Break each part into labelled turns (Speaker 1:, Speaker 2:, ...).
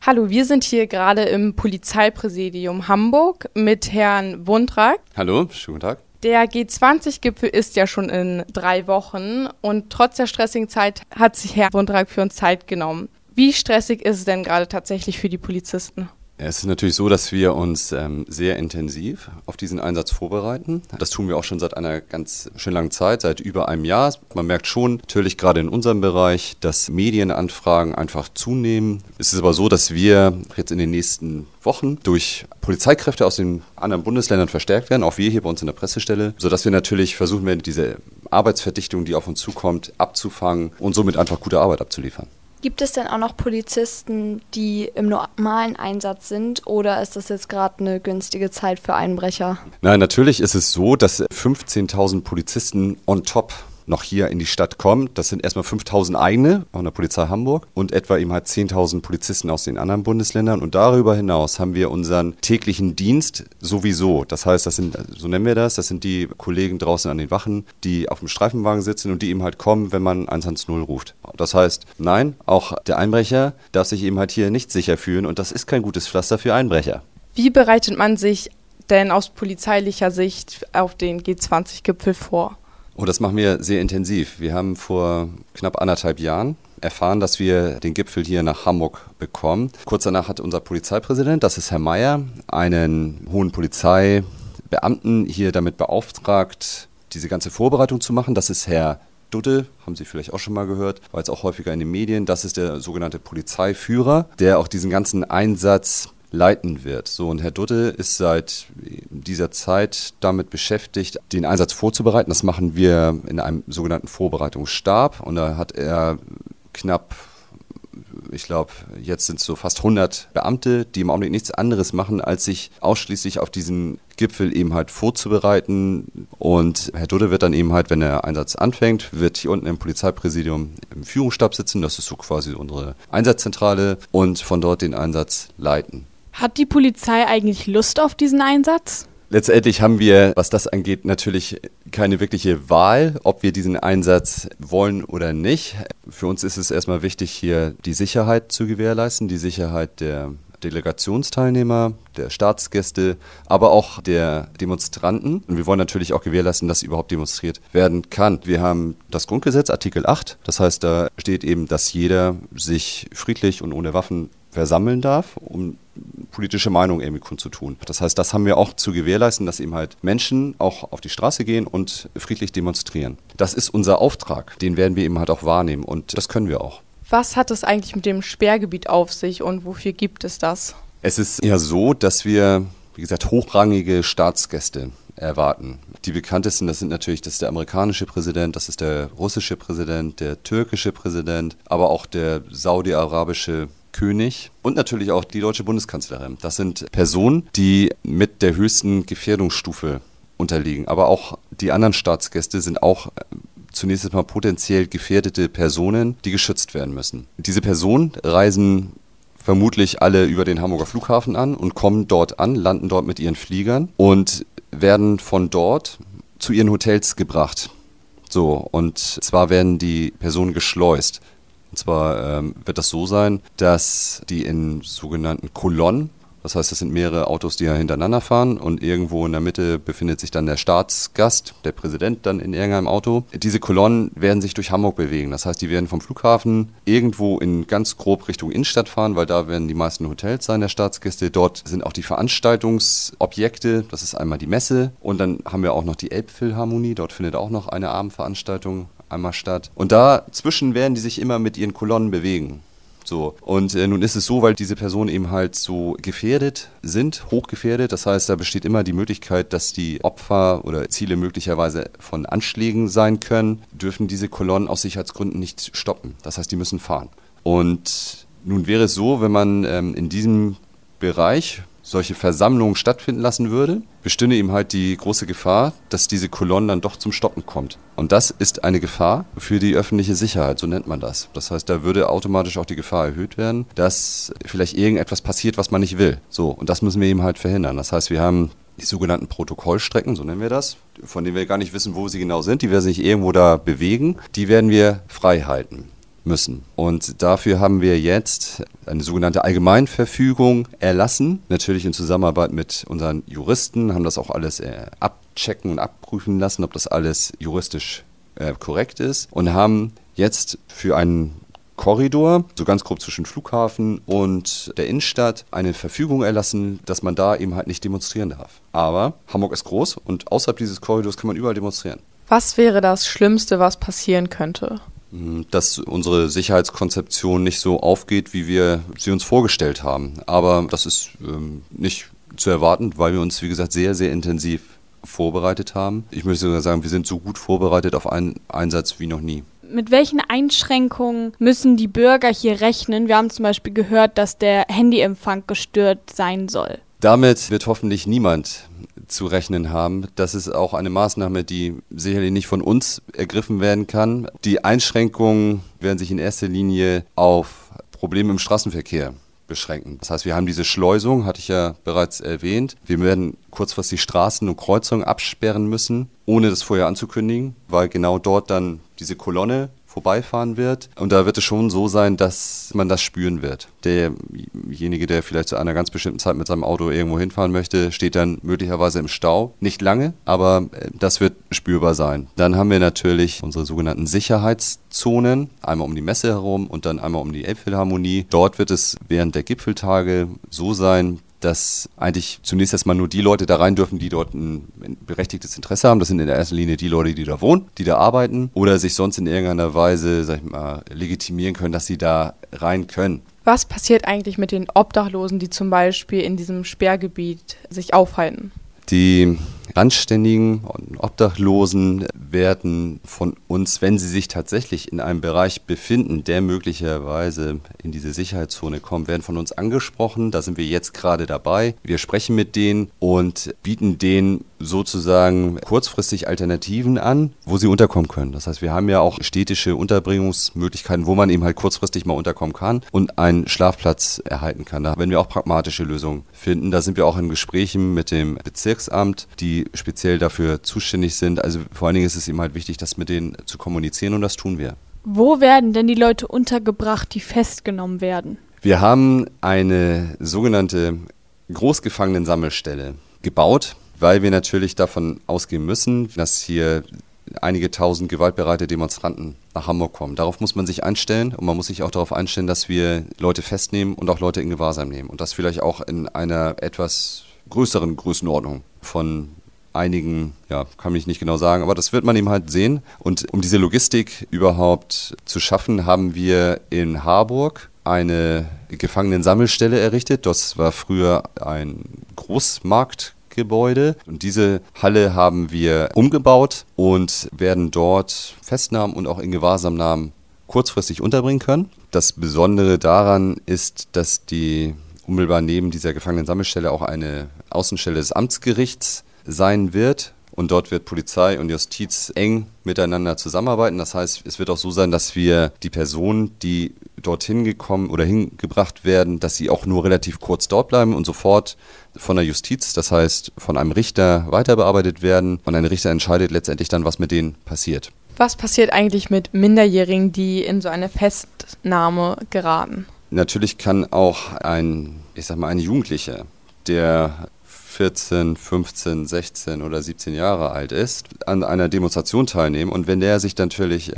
Speaker 1: Hallo, wir sind hier gerade im Polizeipräsidium Hamburg mit Herrn Wundrak.
Speaker 2: Hallo, schönen guten Tag.
Speaker 1: Der G20-Gipfel ist ja schon in 3 Wochen und trotz der stressigen Zeit hat sich Herr Wundrak für uns Zeit genommen. Wie stressig ist es denn gerade tatsächlich für die Polizisten?
Speaker 2: Es ist natürlich so, dass wir uns sehr intensiv auf diesen Einsatz vorbereiten. Das tun wir auch schon seit einer ganz schön langen Zeit, seit über einem Jahr. Man merkt schon, natürlich gerade in unserem Bereich, dass Medienanfragen einfach zunehmen. Es ist aber so, dass wir jetzt in den nächsten Wochen durch Polizeikräfte aus den anderen Bundesländern verstärkt werden, auch wir hier bei uns in der Pressestelle, sodass wir natürlich versuchen werden, diese Arbeitsverdichtung, die auf uns zukommt, abzufangen und somit einfach gute Arbeit abzuliefern.
Speaker 3: Gibt es denn auch noch Polizisten, die im normalen Einsatz sind, oder ist das jetzt gerade eine günstige Zeit für Einbrecher?
Speaker 2: Nein, natürlich ist es so, dass 15.000 Polizisten on top noch hier in die Stadt kommen. Das sind erstmal 5.000 eigene von der Polizei Hamburg und etwa eben halt 10.000 Polizisten aus den anderen Bundesländern. Und darüber hinaus haben wir unseren täglichen Dienst sowieso. Das heißt, das sind, so nennen wir das sind die Kollegen draußen an den Wachen, die auf dem Streifenwagen sitzen und die eben halt kommen, wenn man 110 ruft. Das heißt, nein, auch der Einbrecher darf sich eben halt hier nicht sicher fühlen und das ist kein gutes Pflaster für Einbrecher.
Speaker 1: Wie bereitet man sich denn aus polizeilicher Sicht auf den G20-Gipfel vor?
Speaker 2: Und das machen wir sehr intensiv. Wir haben vor knapp 1,5 Jahren erfahren, dass wir den Gipfel hier nach Hamburg bekommen. Kurz danach hat unser Polizeipräsident, das ist Herr Mayer, einen hohen Polizeibeamten hier damit beauftragt, diese ganze Vorbereitung zu machen. Das ist Herr Dudde, haben Sie vielleicht auch schon mal gehört, war jetzt auch häufiger in den Medien. Das ist der sogenannte Polizeiführer, der auch diesen ganzen Einsatz leiten wird. So, und Herr Dudde ist seit dieser Zeit damit beschäftigt, den Einsatz vorzubereiten. Das machen wir in einem sogenannten Vorbereitungsstab. Und da hat er knapp, ich glaube, jetzt sind es so fast 100 Beamte, die im Augenblick nichts anderes machen, als sich ausschließlich auf diesen Gipfel eben halt vorzubereiten. Und Herr Dudde wird dann eben halt, wenn der Einsatz anfängt, wird hier unten im Polizeipräsidium im Führungsstab sitzen. Das ist so quasi unsere Einsatzzentrale und von dort den Einsatz leiten.
Speaker 4: Hat die Polizei eigentlich Lust auf diesen Einsatz?
Speaker 2: Letztendlich haben wir, was das angeht, natürlich keine wirkliche Wahl, ob wir diesen Einsatz wollen oder nicht. Für uns ist es erstmal wichtig, hier die Sicherheit zu gewährleisten, die Sicherheit der Delegationsteilnehmer, der Staatsgäste, aber auch der Demonstranten. Und wir wollen natürlich auch gewährleisten, dass überhaupt demonstriert werden kann. Wir haben das Grundgesetz, Artikel 8. Das heißt, da steht eben, dass jeder sich friedlich und ohne Waffen versammeln darf, um politische Meinung irgendwie kundzutun. Das heißt, das haben wir auch zu gewährleisten, dass eben halt Menschen auch auf die Straße gehen und friedlich demonstrieren. Das ist unser Auftrag, den werden wir eben halt auch wahrnehmen und das können wir auch.
Speaker 1: Was hat es eigentlich mit dem Sperrgebiet auf sich und wofür gibt es das?
Speaker 2: Es ist ja so, dass wir, wie gesagt, hochrangige Staatsgäste erwarten. Die bekanntesten, das ist der amerikanische Präsident, das ist der russische Präsident, der türkische Präsident, aber auch der saudi-arabische König und natürlich auch die deutsche Bundeskanzlerin. Das sind Personen, die mit der höchsten Gefährdungsstufe unterliegen. Aber auch die anderen Staatsgäste sind auch zunächst einmal potenziell gefährdete Personen, die geschützt werden müssen. Diese Personen reisen vermutlich alle über den Hamburger Flughafen an und kommen dort an, landen dort mit ihren Fliegern und werden von dort zu ihren Hotels gebracht. So, und zwar werden die Personen geschleust. Und zwar wird das so sein, dass die in sogenannten Kolonnen, das heißt, das sind mehrere Autos, die ja hintereinander fahren und irgendwo in der Mitte befindet sich dann der Staatsgast, der Präsident dann in irgendeinem Auto. Diese Kolonnen werden sich durch Hamburg bewegen. Das heißt, die werden vom Flughafen irgendwo in ganz grob Richtung Innenstadt fahren, weil da werden die meisten Hotels sein der Staatsgäste. Dort sind auch die Veranstaltungsobjekte, das ist einmal die Messe und dann haben wir auch noch die Elbphilharmonie, dort findet auch noch eine Abendveranstaltung einmal statt. Und dazwischen werden die sich immer mit ihren Kolonnen bewegen. So. Und nun ist es so, weil diese Personen eben halt so gefährdet sind, hochgefährdet. Das heißt, da besteht immer die Möglichkeit, dass die Opfer oder Ziele möglicherweise von Anschlägen sein können, dürfen diese Kolonnen aus Sicherheitsgründen nicht stoppen. Das heißt, die müssen fahren. Und nun wäre es so, wenn man in diesem Bereich solche Versammlungen stattfinden lassen würde, bestünde eben halt die große Gefahr, dass diese Kolonne dann doch zum Stoppen kommt. Und das ist eine Gefahr für die öffentliche Sicherheit, so nennt man das. Das heißt, da würde automatisch auch die Gefahr erhöht werden, dass vielleicht irgendetwas passiert, was man nicht will. So, und das müssen wir eben halt verhindern. Das heißt, wir haben die sogenannten Protokollstrecken, so nennen wir das, von denen wir gar nicht wissen, wo sie genau sind. Die werden sich irgendwo da bewegen. Die werden wir frei halten. müssen. Und dafür haben wir jetzt eine sogenannte Allgemeinverfügung erlassen, natürlich in Zusammenarbeit mit unseren Juristen, haben das auch alles abchecken und abprüfen lassen, ob das alles juristisch korrekt ist und haben jetzt für einen Korridor, so ganz grob zwischen Flughafen und der Innenstadt, eine Verfügung erlassen, dass man da eben halt nicht demonstrieren darf. Aber Hamburg ist groß und außerhalb dieses Korridors kann man überall demonstrieren.
Speaker 1: Was wäre das Schlimmste, was passieren könnte?
Speaker 2: Dass unsere Sicherheitskonzeption nicht so aufgeht, wie wir sie uns vorgestellt haben. Aber das ist nicht zu erwarten, weil wir uns, wie gesagt, sehr, sehr intensiv vorbereitet haben. Ich möchte sogar sagen, wir sind so gut vorbereitet auf einen Einsatz wie noch nie.
Speaker 4: Mit welchen Einschränkungen müssen die Bürger hier rechnen? Wir haben zum Beispiel gehört, dass der Handyempfang gestört sein soll.
Speaker 2: Damit wird hoffentlich niemand zu rechnen haben. Das ist auch eine Maßnahme, die sicherlich nicht von uns ergriffen werden kann. Die Einschränkungen werden sich in erster Linie auf Probleme im Straßenverkehr beschränken. Das heißt, wir haben diese Schleusung, hatte ich ja bereits erwähnt. Wir werden kurzfristig Straßen und Kreuzungen absperren müssen, ohne das vorher anzukündigen, weil genau dort dann diese Kolonne vorbeifahren wird. Und da wird es schon so sein, dass man das spüren wird. Derjenige, der vielleicht zu einer ganz bestimmten Zeit mit seinem Auto irgendwo hinfahren möchte, steht dann möglicherweise im Stau. Nicht lange, aber das wird spürbar sein. Dann haben wir natürlich unsere sogenannten Sicherheitszonen, einmal um die Messe herum und dann einmal um die Elbphilharmonie. Dort wird es während der Gipfeltage so sein, dass eigentlich zunächst erstmal nur die Leute da rein dürfen, die dort ein berechtigtes Interesse haben. Das sind in der ersten Linie die Leute, die da wohnen, die da arbeiten oder sich sonst in irgendeiner Weise, sag ich mal, legitimieren können, dass sie da rein können.
Speaker 1: Was passiert eigentlich mit den Obdachlosen, die zum Beispiel in diesem Sperrgebiet sich aufhalten?
Speaker 2: Die Randständigen und Obdachlosen werden von uns, wenn sie sich tatsächlich in einem Bereich befinden, der möglicherweise in diese Sicherheitszone kommt, werden von uns angesprochen. Da sind wir jetzt gerade dabei. Wir sprechen mit denen und bieten denen sozusagen kurzfristig Alternativen an, wo sie unterkommen können. Das heißt, wir haben ja auch städtische Unterbringungsmöglichkeiten, wo man eben halt kurzfristig mal unterkommen kann und einen Schlafplatz erhalten kann. Da werden wir auch pragmatische Lösungen finden. Da sind wir auch in Gesprächen mit dem Bezirksamt, die speziell dafür zuständig sind. Also vor allen Dingen ist es eben halt wichtig, das mit denen zu kommunizieren und das tun wir.
Speaker 4: Wo werden denn die Leute untergebracht, die festgenommen werden?
Speaker 2: Wir haben eine sogenannte Großgefangenensammelstelle gebaut, weil wir natürlich davon ausgehen müssen, dass hier einige tausend gewaltbereite Demonstranten nach Hamburg kommen. Darauf muss man sich einstellen und man muss sich auch darauf einstellen, dass wir Leute festnehmen und auch Leute in Gewahrsam nehmen. Und das vielleicht auch in einer etwas größeren Größenordnung von einigen, ja, kann ich nicht genau sagen, aber das wird man eben halt sehen. Und um diese Logistik überhaupt zu schaffen, haben wir in Harburg eine Gefangenensammelstelle errichtet. Das war früher ein Großmarktgebäude und diese Halle haben wir umgebaut und werden dort Festnahmen und auch in Gewahrsamnahmen kurzfristig unterbringen können. Das Besondere daran ist, dass die unmittelbar neben dieser Gefangenensammelstelle auch eine Außenstelle des Amtsgerichts sein wird. Und dort wird Polizei und Justiz eng miteinander zusammenarbeiten. Das heißt, es wird auch so sein, dass wir die Personen, die dorthin gekommen oder hingebracht werden, dass sie auch nur relativ kurz dort bleiben und sofort von der Justiz, das heißt von einem Richter weiter bearbeitet werden. Und ein Richter entscheidet letztendlich dann, was mit denen passiert.
Speaker 1: Was passiert eigentlich mit Minderjährigen, die in so eine Festnahme geraten?
Speaker 2: Natürlich kann auch ein Jugendlicher, der 14, 15, 16 oder 17 Jahre alt ist, an einer Demonstration teilnehmen. Und wenn der sich natürlich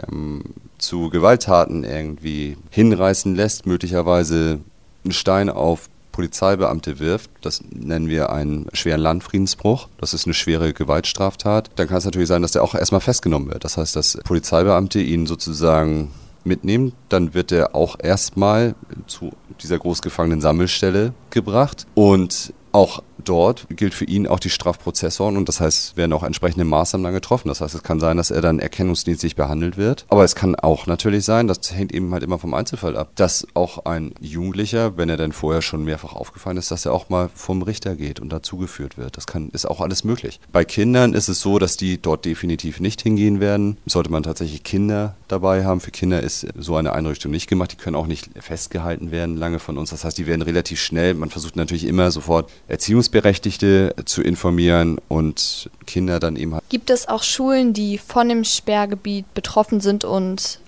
Speaker 2: zu Gewalttaten irgendwie hinreißen lässt, möglicherweise einen Stein auf Polizeibeamte wirft, das nennen wir einen schweren Landfriedensbruch, das ist eine schwere Gewaltstraftat, dann kann es natürlich sein, dass der auch erstmal festgenommen wird. Das heißt, dass Polizeibeamte ihn sozusagen mitnehmen, dann wird er auch erstmal zu dieser Großgefangenen-Sammelstelle gebracht und auch dort gilt für ihn auch die Strafprozessordnung. Das heißt, werden auch entsprechende Maßnahmen dann getroffen. Das heißt, es kann sein, dass er dann erkennungsdienstlich behandelt wird. Aber es kann auch natürlich sein, das hängt eben halt immer vom Einzelfall ab, dass auch ein Jugendlicher, wenn er dann vorher schon mehrfach aufgefallen ist, dass er auch mal vom Richter geht und dazugeführt wird. Das ist auch alles möglich. Bei Kindern ist es so, dass die dort definitiv nicht hingehen werden. Sollte man tatsächlich Kinder dabei haben. Für Kinder ist so eine Einrichtung nicht gemacht. Die können auch nicht festgehalten werden lange von uns. Das heißt, die werden relativ schnell, man versucht natürlich immer sofort Erziehungsberechtigte zu informieren und Kinder dann eben.
Speaker 3: Gibt es auch Schulen, die von dem Sperrgebiet betroffen sind und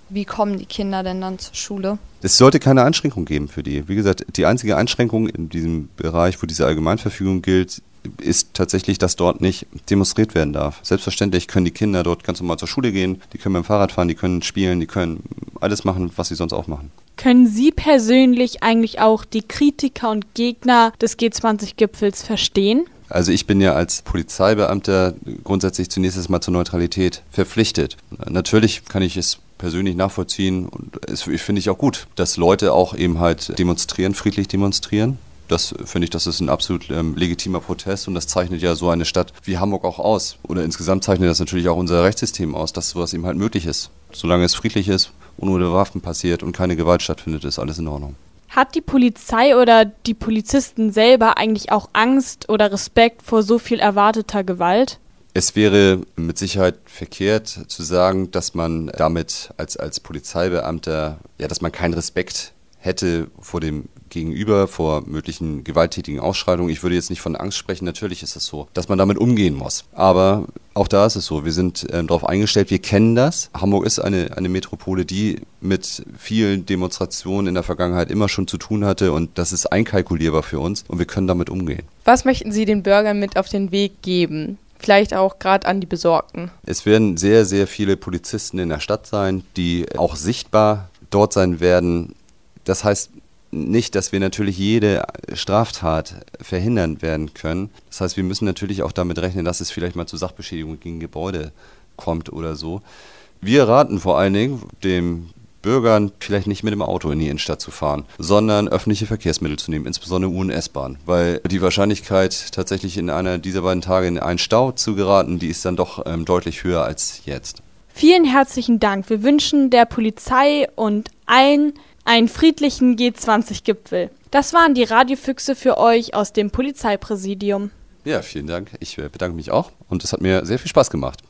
Speaker 3: Wie kommen die Kinder denn dann zur Schule?
Speaker 2: Es sollte keine Einschränkung geben für die. Wie gesagt, die einzige Einschränkung in diesem Bereich, wo diese Allgemeinverfügung gilt, ist tatsächlich, dass dort nicht demonstriert werden darf. Selbstverständlich können die Kinder dort ganz normal zur Schule gehen, die können mit dem Fahrrad fahren, die können spielen, die können alles machen, was sie sonst auch machen.
Speaker 4: Können Sie persönlich eigentlich auch die Kritiker und Gegner des G20-Gipfels verstehen?
Speaker 2: Also ich bin ja als Polizeibeamter grundsätzlich zunächst erstmal zur Neutralität verpflichtet. Natürlich kann ich es persönlich nachvollziehen und es finde ich auch gut, dass Leute auch eben halt demonstrieren, friedlich demonstrieren. Das finde ich, das ist ein absolut legitimer Protest und das zeichnet ja so eine Stadt wie Hamburg auch aus. Oder insgesamt zeichnet das natürlich auch unser Rechtssystem aus, dass sowas eben halt möglich ist. Solange es friedlich ist, ohne Waffen passiert und keine Gewalt stattfindet, ist alles in Ordnung.
Speaker 4: Hat die Polizei oder die Polizisten selber eigentlich auch Angst oder Respekt vor so viel erwarteter Gewalt?
Speaker 2: Es wäre mit Sicherheit verkehrt zu sagen, dass man damit als Polizeibeamter, ja, dass man keinen Respekt hätte vor dem Gegenüber, vor möglichen gewalttätigen Ausschreitungen. Ich würde jetzt nicht von Angst sprechen, natürlich ist es so, dass man damit umgehen muss. Aber auch da ist es so, wir sind darauf eingestellt, wir kennen das. Hamburg ist eine Metropole, die mit vielen Demonstrationen in der Vergangenheit immer schon zu tun hatte und das ist einkalkulierbar für uns und wir können damit umgehen.
Speaker 1: Was möchten Sie den Bürgern mit auf den Weg geben? Vielleicht auch gerade an die Besorgten.
Speaker 2: Es werden sehr, sehr viele Polizisten in der Stadt sein, die auch sichtbar dort sein werden. Das heißt nicht, dass wir natürlich jede Straftat verhindern werden können. Das heißt, wir müssen natürlich auch damit rechnen, dass es vielleicht mal zu Sachbeschädigungen gegen Gebäude kommt oder so. Wir raten vor allen Dingen dem Bürgern vielleicht nicht mit dem Auto in die Innenstadt zu fahren, sondern öffentliche Verkehrsmittel zu nehmen, insbesondere U- und S-Bahn, weil die Wahrscheinlichkeit tatsächlich in einer dieser beiden Tage in einen Stau zu geraten, die ist dann doch deutlich höher als jetzt.
Speaker 4: Vielen herzlichen Dank. Wir wünschen der Polizei und allen einen friedlichen G20-Gipfel. Das waren die Radiofüchse für euch aus dem Polizeipräsidium.
Speaker 2: Ja, vielen Dank. Ich bedanke mich auch und es hat mir sehr viel Spaß gemacht.